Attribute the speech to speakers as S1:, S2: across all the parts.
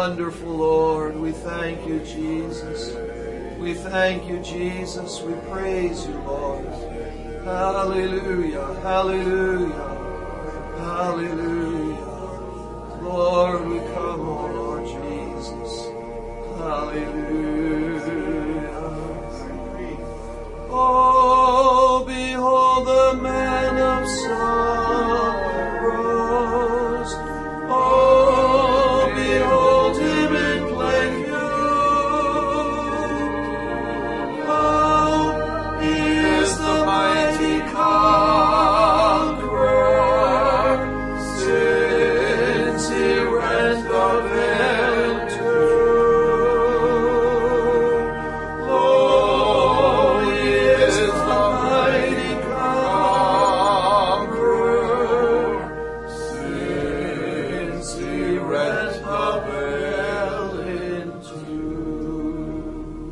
S1: wonderful, Lord. We thank you, Jesus. We thank you, Jesus. We praise you, Lord. Hallelujah, hallelujah, hallelujah. Lord, we come, oh Lord Jesus. Hallelujah. Oh, behold the man of sorrows. Oh, behold him in plain view. Oh, he is the mighty conqueror, since he rent the veil too. Oh, he is the mighty conqueror, since he rent the veil in two.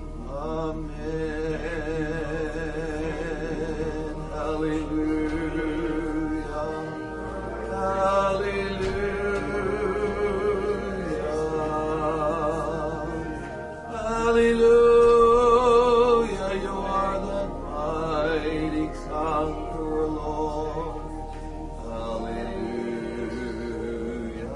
S1: Amen. Hallelujah. Hallelujah. Hallelujah. You are the mighty conqueror, Lord. Hallelujah.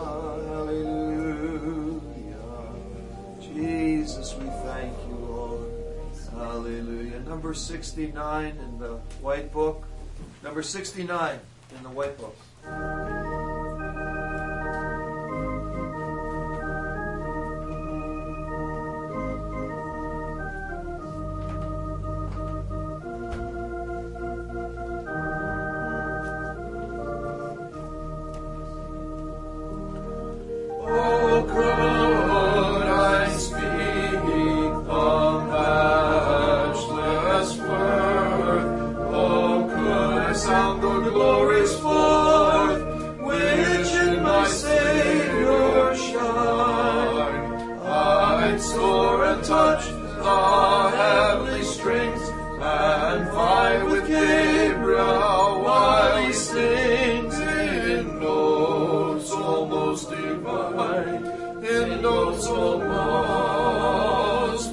S1: Hallelujah. Jesus, we thank you, Lord. Hallelujah. Number 69 in the white book. Number 69 in the white book. Oh, could I speak the matchless worth? Oh, could I sound the glories forth, which in my Savior shine? I'd soar and touch the heavenly strings, and fight with Gabriel while he sings in notes almost divine, in notes almost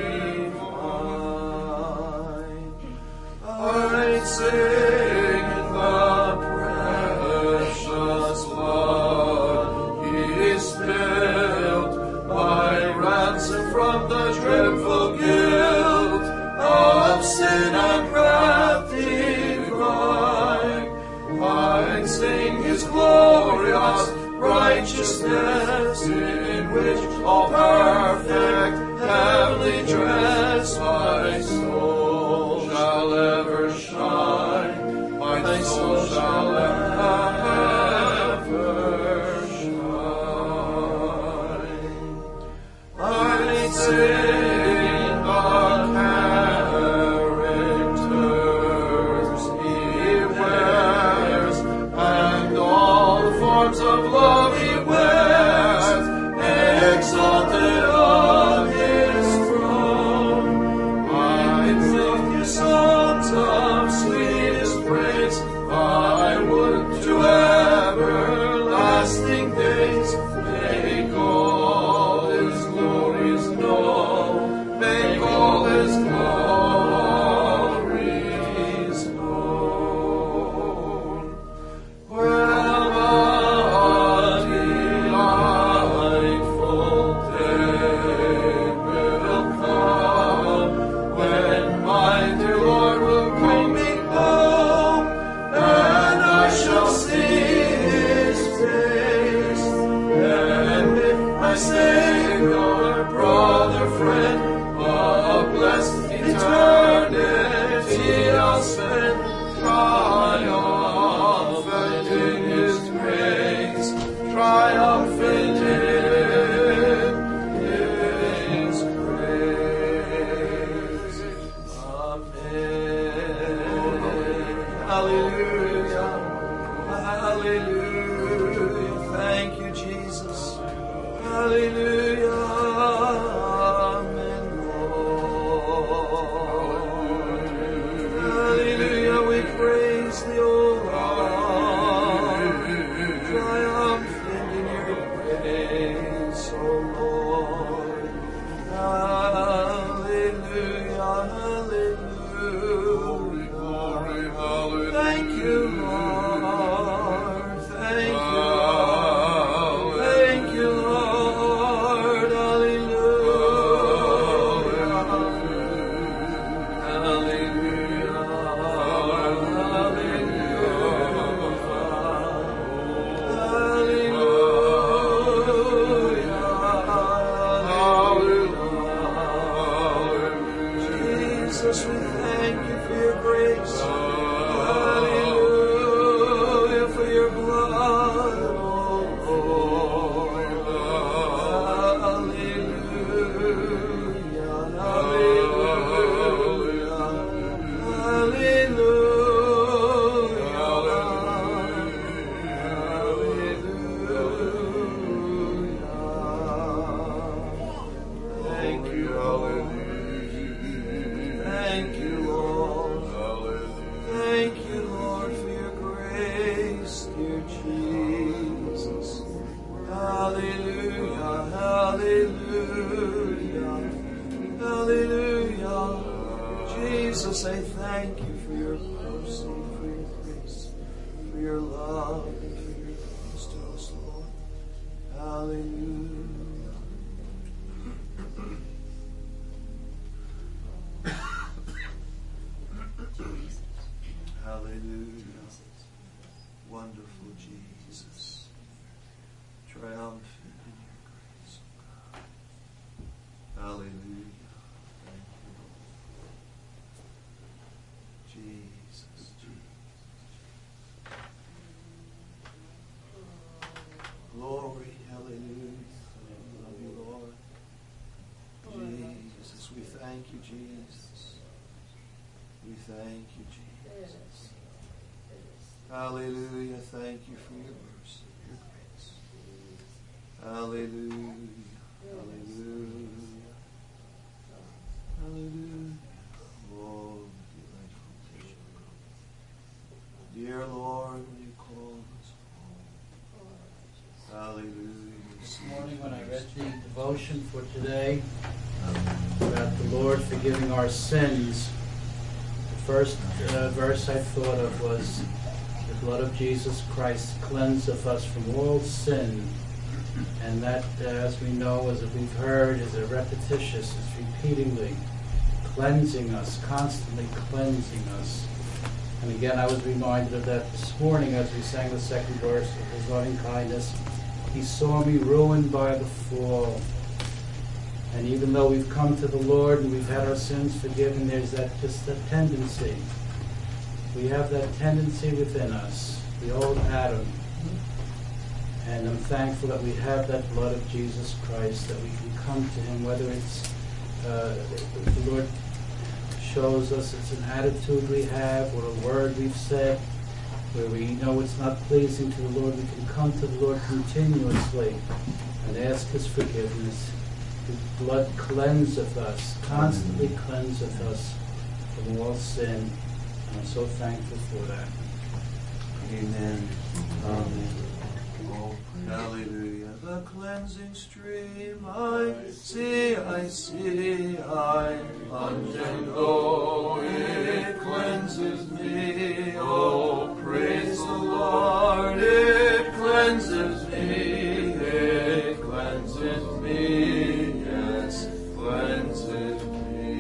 S1: divine. I'd sing in the precious blood he spilled, my ransom from the dreadful guilt of sin and wrath divine. I'd sing his glorious righteousness, in which all perfect heavenly dress my soul shall ever shine, my soul shall ever shine. I'd sing the characters he wears, and all the forms of love he wears, exalted on his throne. I'd sing his songs of sweetest praise, I would to everlasting days make all his glories known, make all his glories known. Well, a delightful day will come, when my dear Lord will bring me home, and I shall see his face, and with my Savior, brother, friend, a blessed eternity I'll spend, triumphant in his grace, triumphant in his grace. Amen. Hallelujah. Hallelujah. Thank you, Jesus. Hallelujah. Amen, Lord. Hallelujah. We praise thee, O Lord. Triumphant in your praise. Hallelujah. Wonderful Jesus. Triumphant in your grace, oh God. Hallelujah. Thank you, Lord. Jesus, Jesus. Glory, hallelujah. I love you, Lord. Jesus, we thank you, Jesus. We thank you, Jesus. Hallelujah. Thank you for your mercy, your grace. Hallelujah. Hallelujah. Hallelujah. Oh, dear Lord, when you call us home. Hallelujah.
S2: This morning when I read the devotion for today about the Lord forgiving our sins, the first verse I thought of was, the blood of Jesus Christ cleanseth us from all sin. And that, as we know, as we've heard, is a repetitious, it's repeatedly cleansing us, constantly cleansing us. And again, I was reminded of that this morning as we sang the second verse of His loving kindness. He saw me ruined by the fall. And even though we've come to the Lord and we've had our sins forgiven, there's that tendency. We have that tendency within us, the old Adam. And I'm thankful that we have that blood of Jesus Christ, that we can come to Him, whether it's the Lord shows us it's an attitude we have or a word we've said, where we know it's not pleasing to the Lord. We can come to the Lord continuously and ask His forgiveness. His blood cleanseth us, constantly cleanseth us from all sin. I'm so thankful for that.
S1: Amen. Amen. Oh, hallelujah. The cleansing stream I see, I plunge and go, it cleanses me. Oh, praise the Lord, it cleanses me, it cleanses me, yes, cleanses me.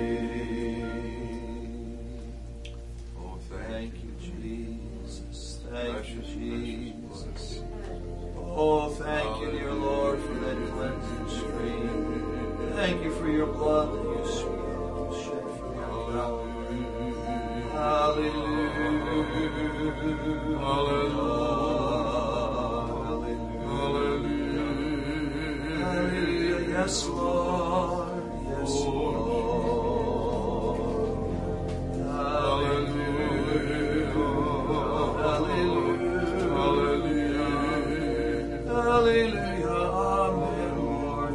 S1: Oh, thank you, Jesus. Thank you, Jesus. Oh, thank you, dear Lord, for that cleansing stream. Thank you for your blood that you shed for me on Calvary. Hallelujah. Hallelujah. Hallelujah. Yes, Lord. Yes, Lord. Hallelujah, amen, Lord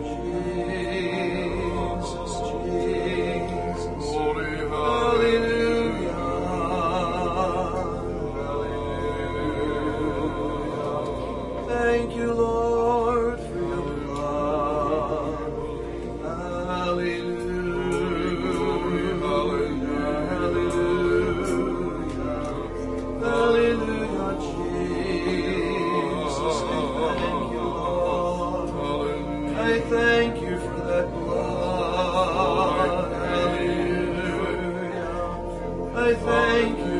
S1: Jesus, Jesus. Hallelujah, hallelujah. Thank you, Lord, for your blood. Hallelujah, hallelujah, hallelujah, Jesus. I thank you for that blood. Hallelujah. I thank you,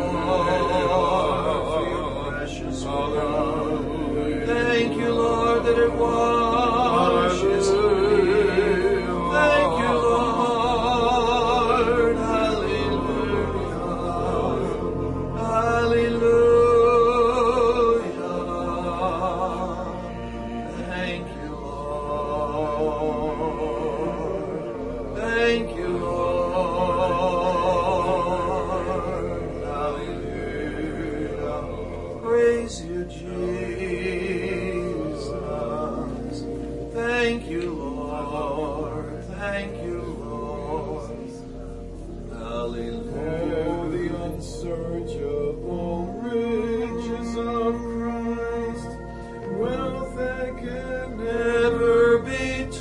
S1: Lord, for your precious blood. Thank you, Lord, that it washes me. Thank you, Lord. Hallelujah. Hallelujah. Thank you, Lord. Thank you, Lord. Hallelujah. Praise you, Jesus. Thank you, Lord. Thank you, Lord. Hallelujah.
S3: Oh, the unsearchable riches of Christ, wealth that can
S1: Never be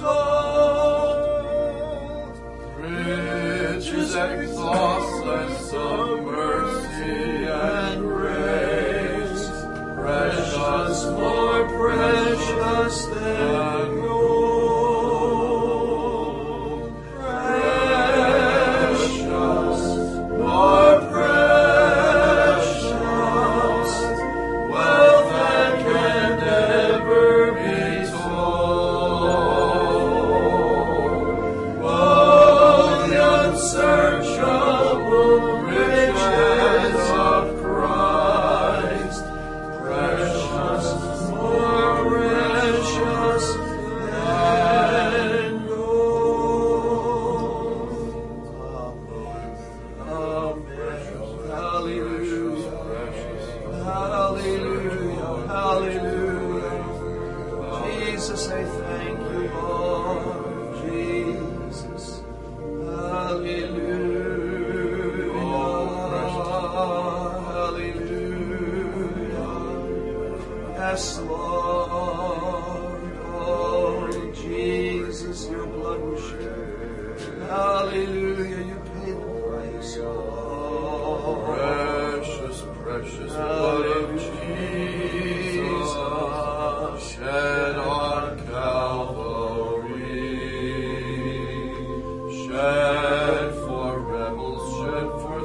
S1: told.
S3: riches exhaustless of mercy and grace,
S1: Precious, more precious than gold. Precious, more precious. Yes, Lord. Oh, Jesus, your blood was shed. Hallelujah. You paid the price. Oh,
S3: Precious, precious blood of Jesus shed on Calvary. Shed for rebels, shed for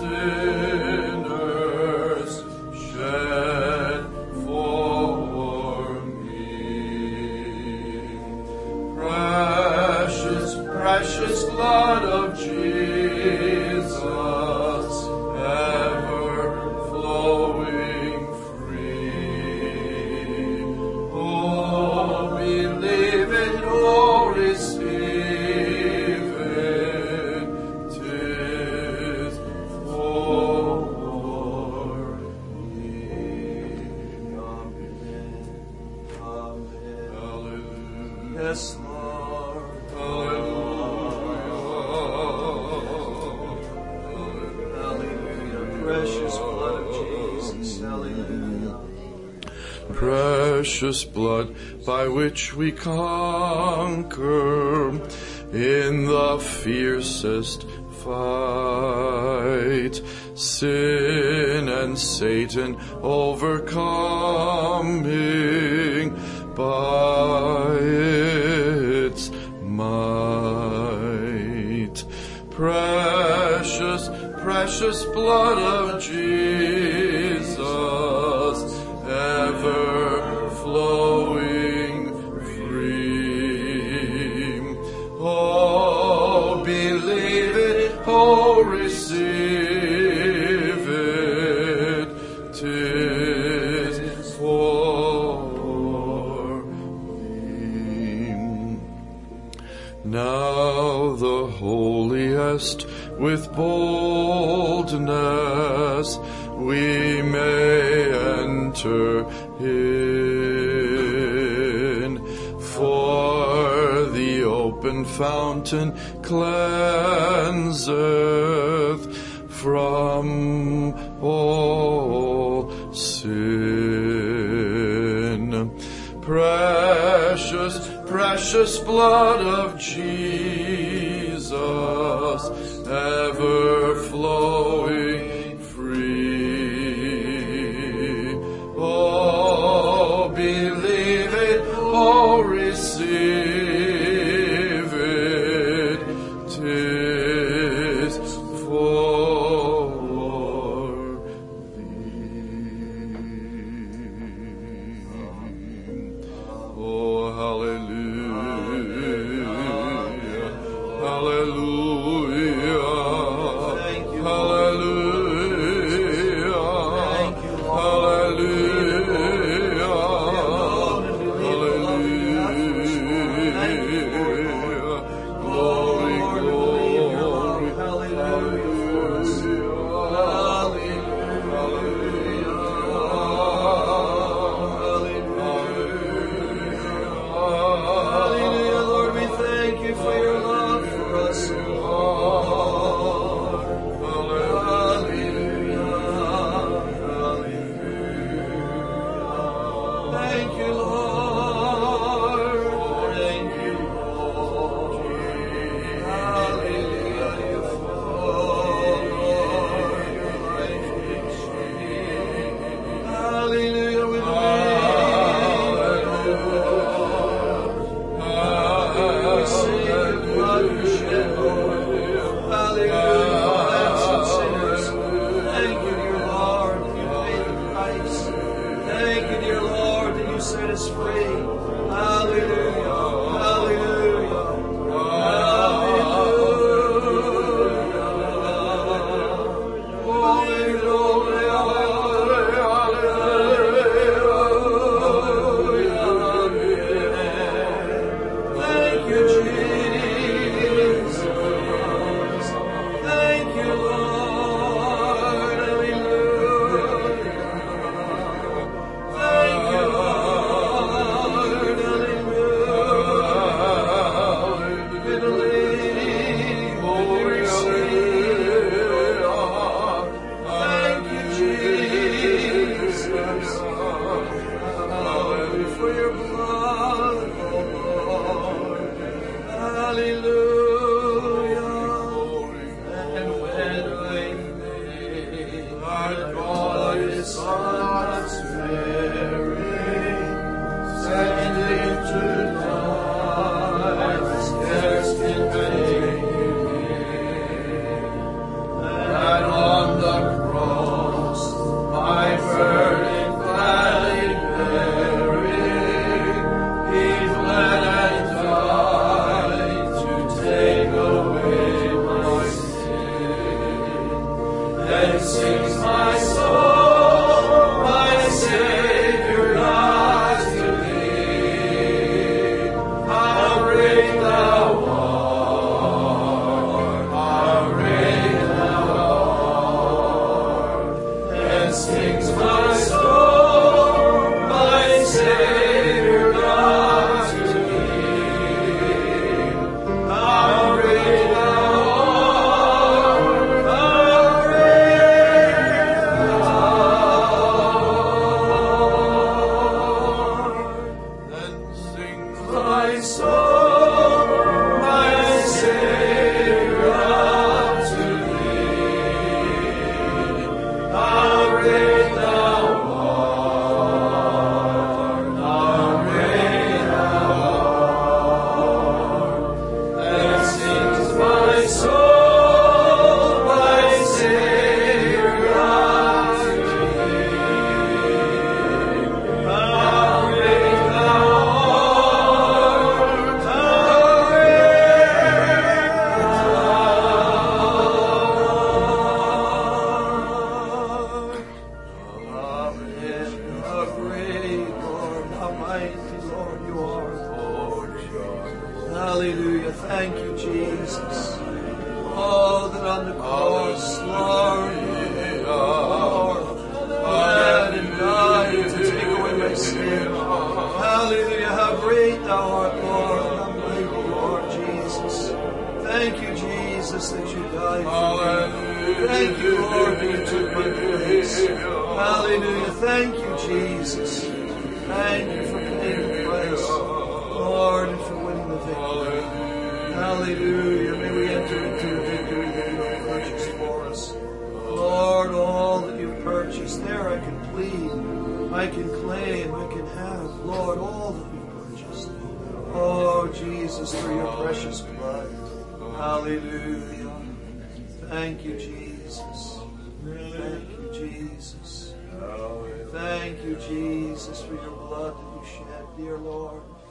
S3: sinners, shed for me. Precious, precious blood of Jesus, ever flowing free. Oh, believe it, oh, receive it, 'tis for me.
S1: Amen. Amen.
S3: Hallelujah.
S1: Yes, Lord. Hallelujah. Precious blood of Jesus. Hallelujah.
S3: Precious blood by which we conquer in the fiercest fight, sin and Satan overcoming by its might. Precious, precious blood of Jesus, ever flowing free. Oh, believe it, oh, receive it, 'tis for me. Now the holiest with boldness we may enter in, for the open fountain cleanseth from all sin. Precious, precious blood of Jesus, ever flowing free. Oh, believe it, oh, receive it, 'tis for thee. Oh, hallelujah, hallelujah,
S1: Thank you,
S3: hallelujah. Lord God is Son sparing, sending to die, scarce can take you near. And on the cross, my burden gladly bearing, he bled and died to take away my sin. Then sings my soul, my Savior God to thee. How great thou art, how great thou art. Then sings my soul, my Savior God to thee. How great thou art, how great thou art. Then sings my soul, my Savior God to thee. How great thou art, how great thou art. Then sings my soul, my Savior God to thee. How great thou art, how great how great, Lord, how mighty, Lord, you are. Hallelujah. Thank you, Jesus. Oh, that on the cross, Lord, bled and died to take away my sin. Hallelujah. How great thou art, Lord. How mighty, Lord Jesus. Thank you, Jesus, that you died for me. Thank you, Lord, that you took my place. Hallelujah. Thank you, Jesus. Thank you for paying the price, Lord, and for winning the victory. Hallelujah. May we enter into the victory that you have purchased for us. Lord, all that you've purchased, there I can plead, I can claim, I can have, Lord, all that you've purchased. Oh, Jesus, through your precious blood. Hallelujah. Thank you, Jesus. Thank you, Jesus. Thank you, Jesus, for your blood that you shed, dear Lord.